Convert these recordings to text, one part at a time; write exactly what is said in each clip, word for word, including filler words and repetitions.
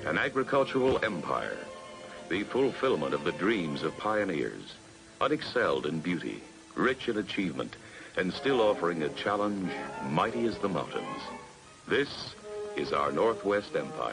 an agricultural empire, the fulfillment of the dreams of pioneers, unexcelled in beauty, rich in achievement, and still offering a challenge mighty as the mountains. This is our Northwest Empire.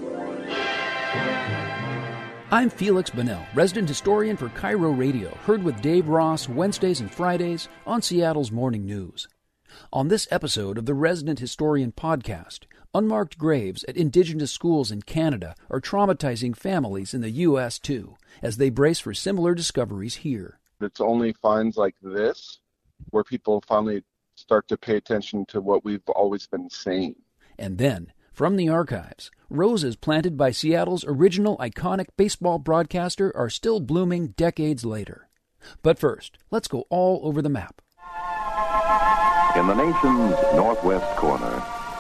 I'm Felix Bunnell, resident historian for Cairo Radio, heard with Dave Ross Wednesdays and Fridays on Seattle's Morning News. On this episode of the Resident Historian podcast, unmarked graves at Indigenous schools in Canada are traumatizing families in the U S too, as they brace for similar discoveries here. It's only finds like this where people finally start to pay attention to what we've always been saying. And then, from the archives, roses planted by Seattle's original iconic baseball broadcaster are still blooming decades later. But first, let's go all over the map. In the nation's northwest corner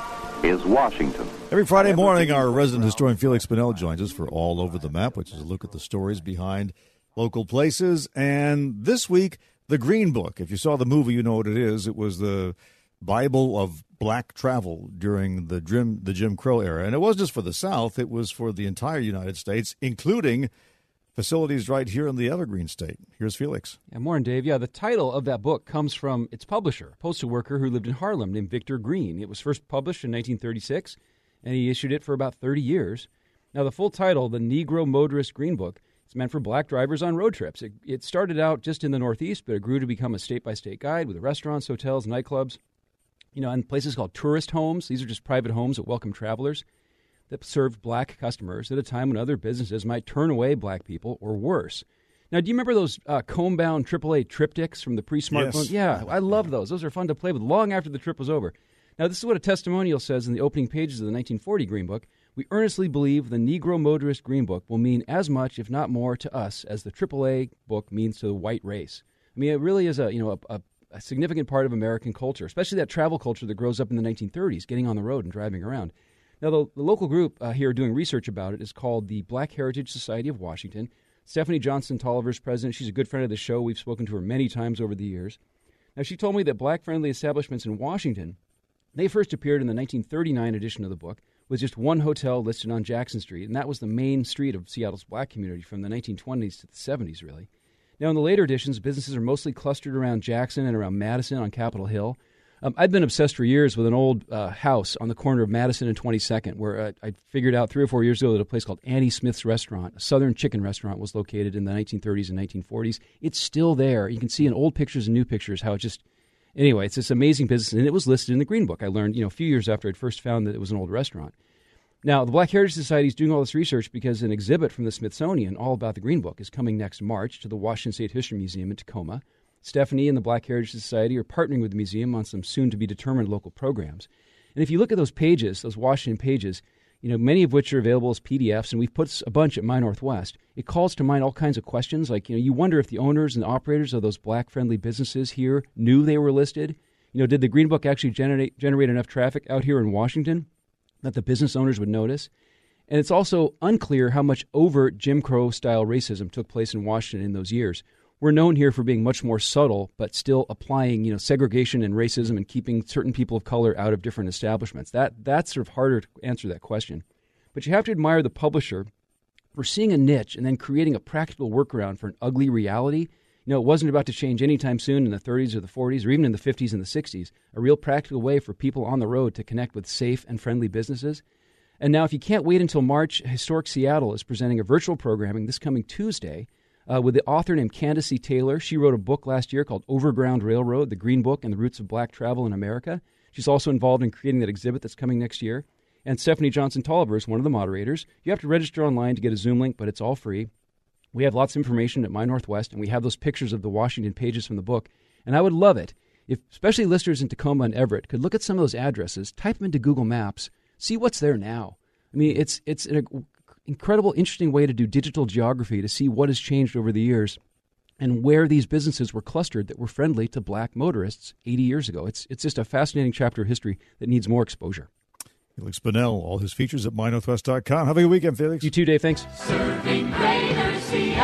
is Washington. Every Friday morning, our resident historian Felix Bunnell joins us for All Over the Map, which is a look at the stories behind local places. And this week, the Green Book. If you saw the movie, you know what it is. It was the Bible of black travel during the Jim, the Jim Crow era. And it wasn't just for the South. It was for the entire United States, including facilities right here in the Evergreen State. Here's Felix. Yeah, morning, Dave. Yeah, the title of that book comes from its publisher, a postal worker who lived in Harlem named Victor Green. It was first published in nineteen thirty-six, and he issued it for about thirty years. Now, the full title, the Negro Motorist Green Book, it's meant for black drivers on road trips. It, it started out just in the Northeast, but it grew to become a state-by-state guide with restaurants, hotels, nightclubs, you know, and places called tourist homes. These are just private homes that welcome travelers that served black customers at a time when other businesses might turn away black people or worse. Now, do you remember those uh, comb-bound triple A triptychs from the pre-smartphone? Yes. Yeah, I love those. Those are fun to play with long after the trip was over. Now, this is what a testimonial says in the opening pages of the nineteen forty Green Book. We earnestly believe the Negro Motorist Green Book will mean as much, if not more, to us as the triple A book means to the white race. I mean, it really is a you know a, a, a significant part of American culture, especially that travel culture that grows up in the nineteen thirties, getting on the road and driving around. Now, the, the local group uh, here doing research about it is called the Black Heritage Society of Washington. Stephanie Johnson Tolliver is president. She's a good friend of the show. We've spoken to her many times over the years. Now, she told me that black-friendly establishments in Washington, they first appeared in the nineteen thirty-nine edition of the book with just one hotel listed on Jackson Street, and that was the main street of Seattle's black community from the nineteen twenties to the seventies, really. Now, in the later editions, businesses are mostly clustered around Jackson and around Madison on Capitol Hill. Um, I've been obsessed for years with an old uh, house on the corner of Madison and twenty-second, where uh, I figured out three or four years ago that a place called Annie Smith's Restaurant, a Southern chicken restaurant, was located in the nineteen thirties and nineteen forties. It's still there. You can see in old pictures and new pictures how it just... Anyway, it's this amazing business, and it was listed in the Green Book. I learned, you know, a few years after I'd first found that it was an old restaurant. Now, the Black Heritage Society is doing all this research because an exhibit from the Smithsonian all about the Green Book is coming next March to the Washington State History Museum in Tacoma. Stephanie and the Black Heritage Society are partnering with the museum on some soon-to-be-determined local programs. And if you look at those pages, those Washington pages, you know, many of which are available as P D Fs, and we've put a bunch at My Northwest, it calls to mind all kinds of questions, like, you know, you wonder if the owners and the operators of those black-friendly businesses here knew they were listed. You know, did the Green Book actually generate generate enough traffic out here in Washington that the business owners would notice? And it's also unclear how much overt Jim Crow-style racism took place in Washington in those years. We're known here for being much more subtle, but still applying, you know, segregation and racism and keeping certain people of color out of different establishments. That that's sort of harder to answer that question. But you have to admire the publisher for seeing a niche and then creating a practical workaround for an ugly reality. You know, it wasn't about to change anytime soon in the thirties or the forties or even in the fifties and the sixties. A real practical way for people on the road to connect with safe and friendly businesses. And now, if you can't wait until March, Historic Seattle is presenting a virtual programming this coming Tuesday Uh, with the author named Candace C. Taylor. She wrote a book last year called Overground Railroad, the Green Book and the Roots of Black Travel in America. She's also involved in creating that exhibit that's coming next year. And Stephanie Johnson Tolliver is one of the moderators. You have to register online to get a Zoom link, but it's all free. We have lots of information at My Northwest, and we have those pictures of the Washington pages from the book. And I would love it if especially listeners in Tacoma and Everett could look at some of those addresses, type them into Google Maps, see what's there now. I mean, it's it's an incredible, interesting way to do digital geography to see what has changed over the years and where these businesses were clustered that were friendly to black motorists eighty years ago. It's it's just a fascinating chapter of history that needs more exposure. Felix Bunnell, all his features at my northwest dot com. Have a good weekend, Felix. You too, Dave. Thanks. Serving Greater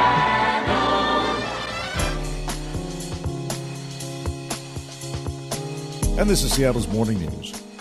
Seattle. And this is Seattle's Morning News.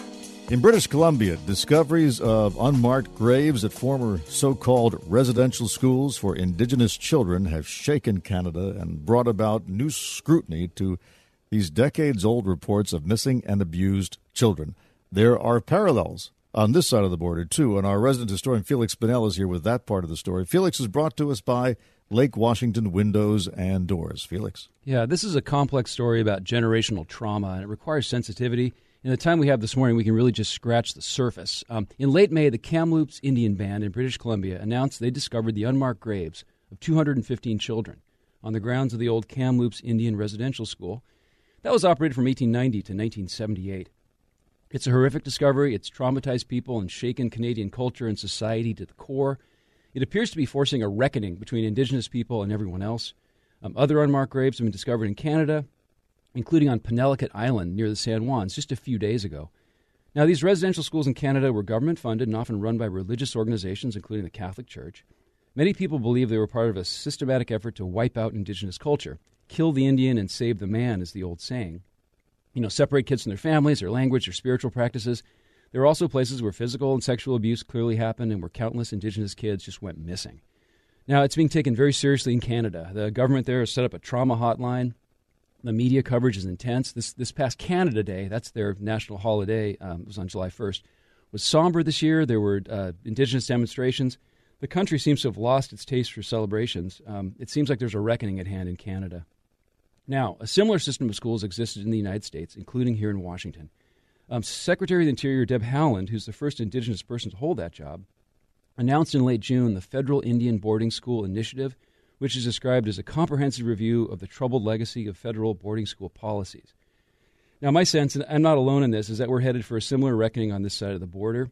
In British Columbia, discoveries of unmarked graves at former so-called residential schools for Indigenous children have shaken Canada and brought about new scrutiny to these decades-old reports of missing and abused children. There are parallels on this side of the border, too, and our resident historian Felix Bunnell is here with that part of the story. Felix is brought to us by Lake Washington Windows and Doors. Felix? Yeah, this is a complex story about generational trauma, and it requires sensitivity. In the time we have this morning, we can really just scratch the surface. Um, in late May, the Kamloops Indian Band in British Columbia announced they discovered the unmarked graves of two hundred fifteen children on the grounds of the old Kamloops Indian Residential School. That was operated from eighteen ninety to nineteen seventy-eight. It's a horrific discovery. It's traumatized people and shaken Canadian culture and society to the core. It appears to be forcing a reckoning between Indigenous people and everyone else. Um, other unmarked graves have been discovered in Canada, including on Penelakut Island near the San Juans just a few days ago. Now, these residential schools in Canada were government-funded and often run by religious organizations, including the Catholic Church. Many people believe they were part of a systematic effort to wipe out Indigenous culture. Kill the Indian and save the man is the old saying. You know, separate kids from their families, their language, their spiritual practices. There are also places where physical and sexual abuse clearly happened and where countless Indigenous kids just went missing. Now, it's being taken very seriously in Canada. The government there has set up a trauma hotline. The media coverage is intense. This this past Canada Day, that's their national holiday, um, it was on July first, was somber this year. There were uh, Indigenous demonstrations. The country seems to have lost its taste for celebrations. Um, it seems like there's a reckoning at hand in Canada. Now, a similar system of schools existed in the United States, including here in Washington. Um, Secretary of the Interior Deb Haaland, who's the first Indigenous person to hold that job, announced in late June the Federal Indian Boarding School Initiative, which is described as a comprehensive review of the troubled legacy of federal boarding school policies. Now, my sense, and I'm not alone in this, is that we're headed for a similar reckoning on this side of the border.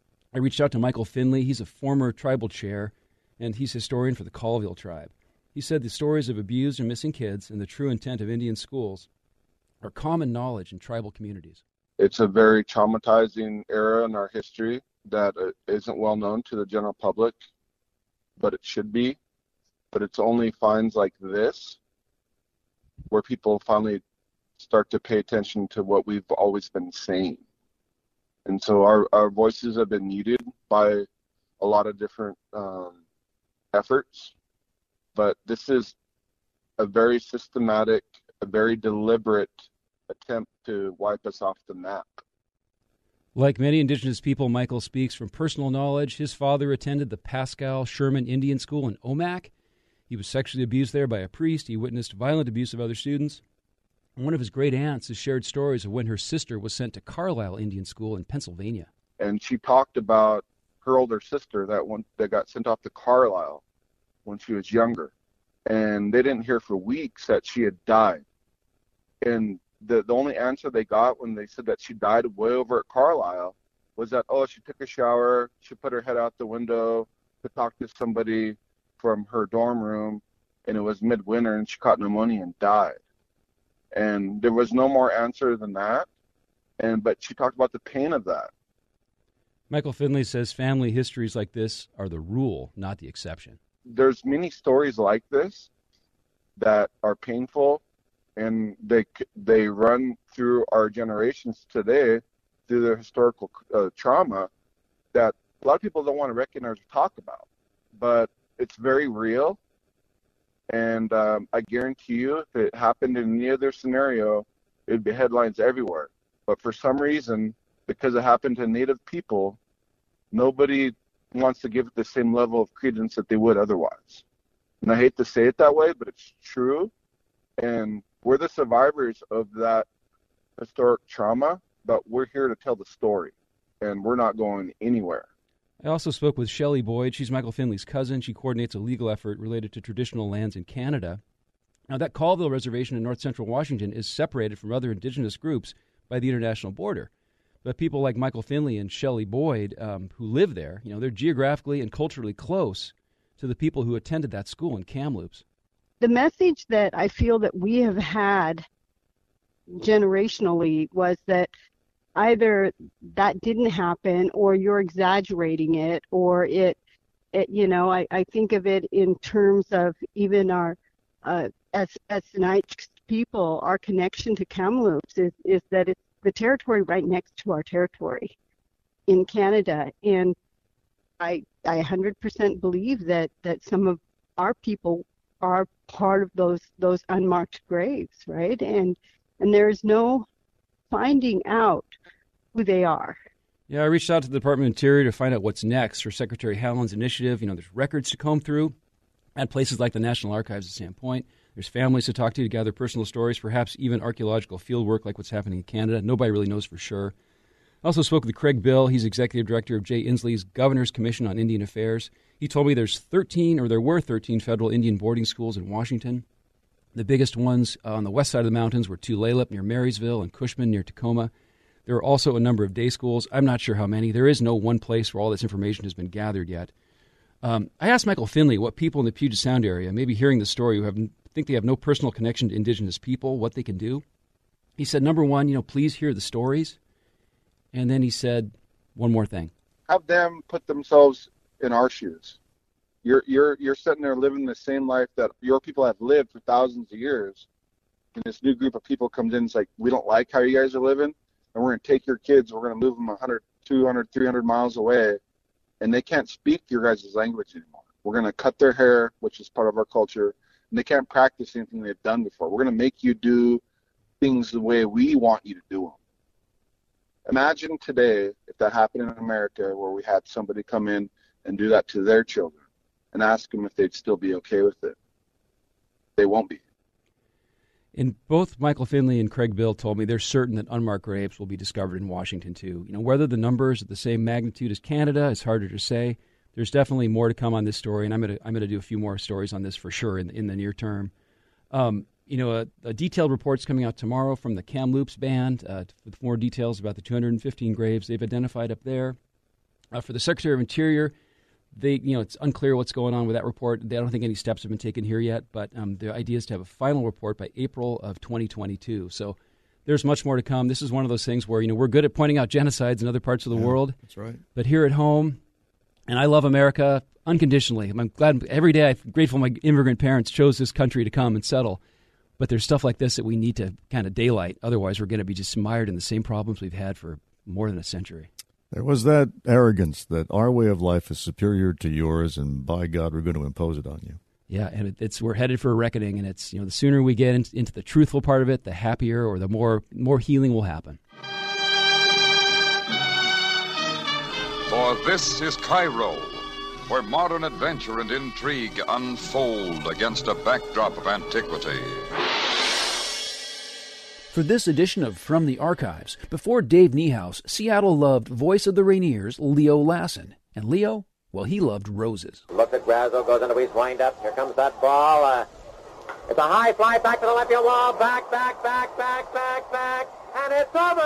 I reached out to Michael Finley. He's a former tribal chair, and he's historian for the Colville tribe. He said the stories of abused and missing kids and the true intent of Indian schools are common knowledge in tribal communities. It's a very traumatizing era in our history that uh, isn't well known to the general public, but it should be. But it's only finds like this where people finally start to pay attention to what we've always been saying. And so our, our voices have been muted by a lot of different um, efforts. But this is a very systematic, a very deliberate attempt to wipe us off the map. Like many Indigenous people, Michael speaks from personal knowledge. His father attended the Pascal Sherman Indian School in Omak. He was sexually abused there by a priest. He witnessed violent abuse of other students. One of his great aunts has shared stories of when her sister was sent to Carlisle Indian School in Pennsylvania. And she talked about her older sister that one that got sent off to Carlisle when she was younger. And they didn't hear for weeks that she had died. And the, the only answer they got when they said that she died way over at Carlisle was that, oh, she took a shower, she put her head out the window to talk to somebody from her dorm room, and it was midwinter, and she caught pneumonia and died. And there was no more answer than that. And but she talked about the pain of that. Michael Finley says family histories like this are the rule, not the exception. There's many stories like this that are painful, and they they run through our generations today through their historical uh, trauma that a lot of people don't want to recognize or talk about. But it's very real, and um, I guarantee you if it happened in any other scenario, it would be headlines everywhere. But for some reason, because it happened to Native people, nobody wants to give it the same level of credence that they would otherwise. And I hate to say it that way, but it's true. And we're the survivors of that historic trauma, but we're here to tell the story, and we're not going anywhere. I also spoke with Shelley Boyd. She's Michael Finley's cousin. She coordinates a legal effort related to traditional lands in Canada. Now, that Colville Reservation in north central Washington is separated from other Indigenous groups by the international border. But people like Michael Finley and Shelley Boyd, um, who live there, you know, they're geographically and culturally close to the people who attended that school in Kamloops. The message that I feel that we have had generationally was that either that didn't happen or you're exaggerating it, or it, it you know, I, I think of it in terms of even our, uh, as as Sinixt people, our connection to Kamloops is, is that it's the territory right next to our territory. in Canada. And I I one hundred percent believe that, that some of our people are part of those those unmarked graves, right? And and there's no finding out who they are. Yeah, I reached out to the Department of Interior to find out what's next for Secretary Haaland's initiative. You know, there's records to comb through at places like the National Archives at Sandpoint. There's families to talk to to gather personal stories, perhaps even archaeological field work like what's happening in Canada. Nobody really knows for sure. I also spoke with Craig Bill. He's executive director of Jay Inslee's Governor's Commission on Indian Affairs. He told me there's thirteen, or there were thirteen federal Indian boarding schools in Washington. The biggest ones on the west side of the mountains were Tulalip near Marysville and Cushman near Tacoma. There are also a number of day schools. I'm not sure how many. There is no one place where all this information has been gathered yet. Um, I asked Michael Finley what people in the Puget Sound area, maybe hearing the story, who have, think they have no personal connection to Indigenous people, what they can do. He said, number one, you know, please hear the stories. And then he said one more thing. Have them put themselves in our shoes. You're you're you're sitting there living the same life that your people have lived for thousands of years. And this new group of people comes in and it's like, we don't like how you guys are living, and we're going to take your kids, we're going to move them one hundred, two hundred, three hundred miles away, and they can't speak your guys' language anymore. We're going to cut their hair, which is part of our culture, and they can't practice anything they've done before. We're going to make you do things the way we want you to do them. Imagine today if that happened in America, where we had somebody come in and do that to their children and ask them if they'd still be okay with it. They won't be. And both Michael Finley and Craig Bill told me they're certain that unmarked graves will be discovered in Washington, too. You know, whether the numbers are the same magnitude as Canada is harder to say. There's definitely more to come on this story, and I'm going to I'm going to do a few more stories on this for sure in, in the near term. Um, you know, a, a detailed report's coming out tomorrow from the Kamloops Band uh, with more details about the two hundred fifteen graves they've identified up there. Uh, for the Secretary of Interior, they, you know, it's unclear what's going on with that report. They, I don't think any steps have been taken here yet, but um, the idea is to have a final report by April of twenty twenty-two. So there's much more to come. This is one of those things where, you know, we're good at pointing out genocides in other parts of the yeah, world. That's right. But here at home, and I love America unconditionally. I'm glad every day I'm grateful my immigrant parents chose this country to come and settle. But there's stuff like this that we need to kind of daylight. Otherwise, we're going to be just mired in the same problems we've had for more than a century. There was that arrogance that our way of life is superior to yours, and by God, we're going to impose it on you. Yeah, and it's we're headed for a reckoning, and it's, you know, the sooner we get in, into the truthful part of it, the happier or the more more healing will happen. For this is Cairo, where modern adventure and intrigue unfold against a backdrop of antiquity. For this edition of From the Archives, before Dave Niehaus, Seattle loved voice of the Rainiers, Leo Lassen. And Leo, well, he loved roses. Look at Grazo, goes into his wind-up. Here comes that ball. Uh, it's a high fly back to the left field wall. Back, back, back, back, back, back. And it's over.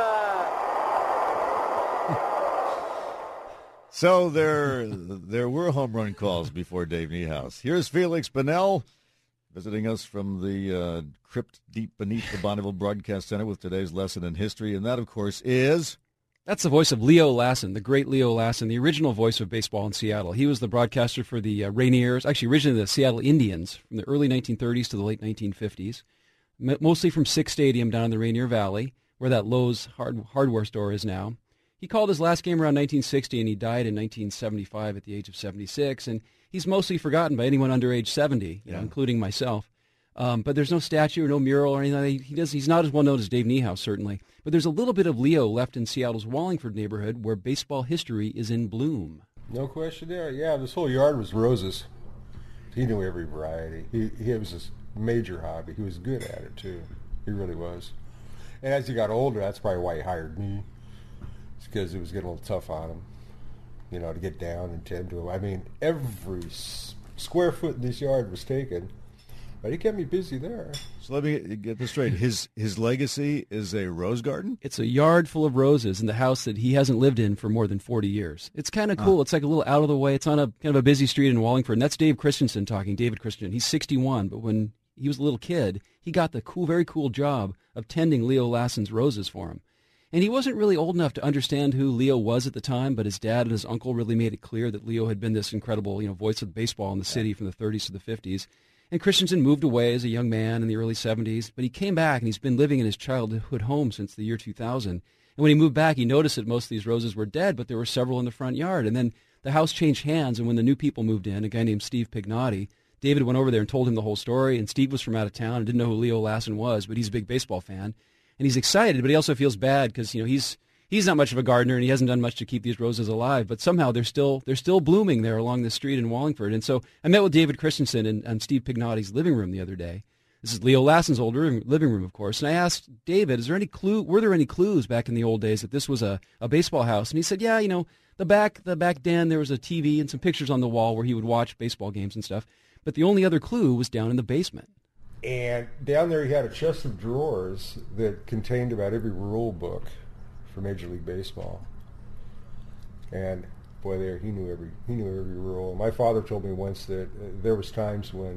Uh... So there there were home run calls before Dave Niehaus. Here's Felix Bunnell visiting us from the uh, crypt deep beneath the Bonneville Broadcast Center with today's lesson in history. And that, of course, is... That's the voice of Leo Lassen, the great Leo Lassen, the original voice of baseball in Seattle. He was the broadcaster for the uh, Rainiers, actually originally the Seattle Indians, from the early nineteen thirties to the late nineteen fifties, M- mostly from Sick Stadium down in the Rainier Valley, where that Lowe's hard- hardware store is now. He called his last game around nineteen sixty, and he died in nineteen seventy-five at the age of seventy-six, and he's mostly forgotten by anyone under age seventy, you know, including myself. Um, but there's no statue or no mural or anything like that. He does, he's not as well known as Dave Niehaus, certainly. But there's a little bit of Leo left in Seattle's Wallingford neighborhood, where baseball history is in bloom. No question there. Yeah, this whole yard was roses. He knew every variety. He, he it was his major hobby. He was good at it, too. He really was. And as he got older, that's probably why he hired me. It's because it was getting a little tough on him, you know, to get down and tend to him. I mean, every s- square foot in this yard was taken. But he kept me busy there. So let me get this straight. His his legacy is a rose garden? It's a yard full of roses in the house that he hasn't lived in for more than forty years. It's kind of cool. Ah. It's like a little out of the way. It's on a kind of a busy street in Wallingford. And that's Dave Christensen talking, David Christensen. He's sixty-one, but when he was a little kid, he got the cool, very cool job of tending Leo Lassen's roses for him. And he wasn't really old enough to understand who Leo was at the time, but his dad and his uncle really made it clear that Leo had been this incredible, you know, voice of baseball in the city from the thirties to the fifties. And Christensen moved away as a young man in the early seventies, but he came back, and he's been living in his childhood home since the year two thousand. And when he moved back, he noticed that most of these roses were dead, but there were several in the front yard. And then the house changed hands, and when the new people moved in, a guy named Steve Pignotti, David went over there and told him the whole story, and Steve was from out of town and didn't know who Leo Lassen was, but he's a big baseball fan. And he's excited, but he also feels bad because, you know, he's he's not much of a gardener, and he hasn't done much to keep these roses alive, but somehow they're still they're still blooming there along the street in Wallingford. And so I met with David Christensen in, in Steve Pignotti's living room the other day. This is Leo Lassen's old living room, of course. And I asked David, is there any clue? Were there any clues back in the old days that this was a, a baseball house? And he said, yeah, you know, the back the back den, there was a T V and some pictures on the wall where he would watch baseball games and stuff. But the only other clue was down in the basement. And down there he had a chest of drawers that contained about every rule book for Major League Baseball. And boy, there he knew every he knew every rule. My father told me once that uh, there was times when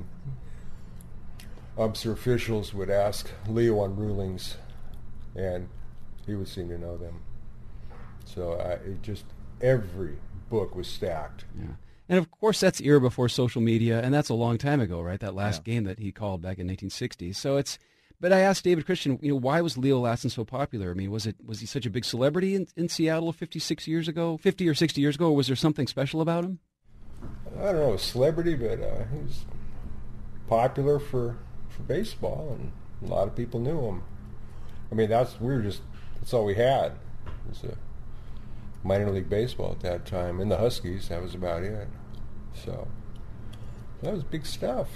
umpire officials would ask Leo on rulings, and he would seem to know them. So uh, it just every book was stacked. Yeah. And of course, that's era before social media, and that's a long time ago, right? That last Yeah. game that he called back in nineteen sixty. So it's. But I asked David Christian, you know, why was Leo Lassen so popular? I mean, was it was he such a big celebrity in, in Seattle fifty-six years ago, fifty or sixty years ago, or was there something special about him? I don't know, a celebrity, but uh, he was popular for, for baseball, and a lot of people knew him. I mean, that's we were just that's all we had. It was a minor league baseball at that time, and the Huskies. That was about it. So that was big stuff.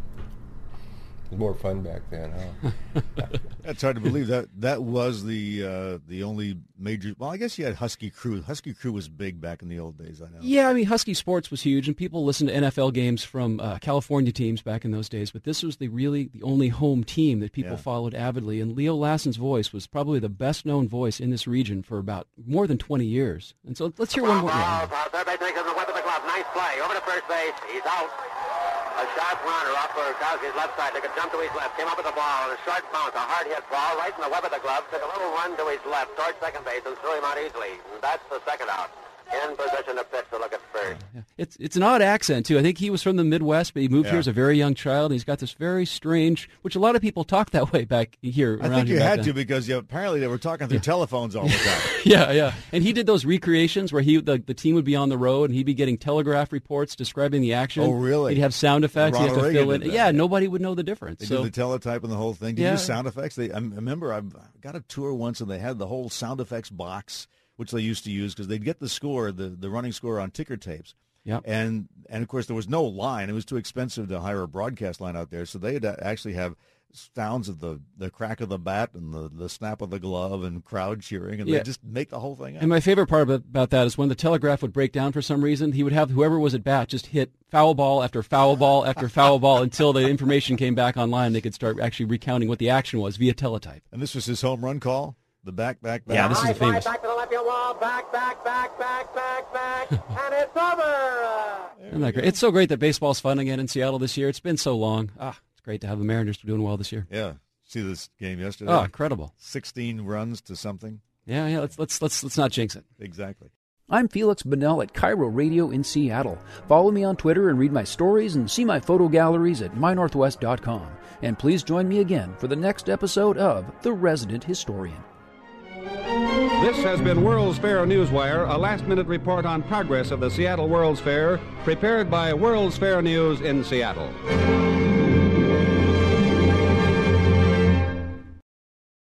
It was more fun back then, huh? That's hard to believe. That that was the uh, the only major. Well, I guess you had Husky Crew. Husky Crew was big back in the old days. I know. Yeah, I mean, Husky sports was huge, and people listened to N F L games from uh, California teams back in those days. But this was the really the only home team that people Yeah. followed avidly. And Leo Lassen's voice was probably the best known voice in this region for about more than twenty years. And so let's hear one more. Yeah. Third base takes the web of the glove. Nice play. Over to first base. He's out. A sharp runner off for Kowski's left side. They could jump to his left. Came up with the ball. A short bounce. A hard hit ball right in the web of the glove. Took a little run to his left towards second base and threw him out easily. And that's the second out. In position to pitch to look at first. Yeah. It's it's an odd accent, too. I think he was from the Midwest, but he moved Yeah. here as a very young child. And he's got this very strange, which a lot of people talk that way back here. I around think here you back had then. to because you, apparently they were talking through telephones all the time. Yeah, yeah. And he did those recreations where he the, the team would be on the road and he'd be getting telegraph reports describing the action. Oh, really? He'd have sound effects. Ronald He'd have to Reagan fill in. did that. Yeah, nobody would know the difference. They so, did the teletype and the whole thing. Did you Yeah. use sound effects? They, I remember I got a tour once and they had the whole sound effects box, which they used to use because they'd get the score, the, the running score on ticker tapes. Yep. And, and, of course, there was no line. It was too expensive to hire a broadcast line out there. So they'd actually have sounds of the, the crack of the bat and the, the snap of the glove and crowd cheering, and Yeah. they'd just make the whole thing up. And my favorite part about, about that is when the telegraph would break down for some reason, he would have whoever was at bat just hit foul ball after foul ball after foul ball until the information came back online. They could start actually recounting what the action was via teletype. And this was his home run call? The back, back, back? Yeah, this is High a famous. fly back to the left field wall. Back, back, back, back, back, back. And it's over. Uh, Isn't that great? It's so great that baseball's fun again in Seattle this year. It's been so long. Ah, it's great to have the Mariners doing well this year. Yeah. See this game yesterday? Oh, incredible. sixteen runs to something. Yeah, yeah. Let's let's let's let's not jinx it. Exactly. I'm Felix Bonnell at Cairo Radio in Seattle. Follow me on Twitter and read my stories and see my photo galleries at my northwest dot com. And please join me again for the next episode of The Resident Historian. This has been World's Fair Newswire, a last-minute report on progress of the Seattle World's Fair, prepared by World's Fair News in Seattle.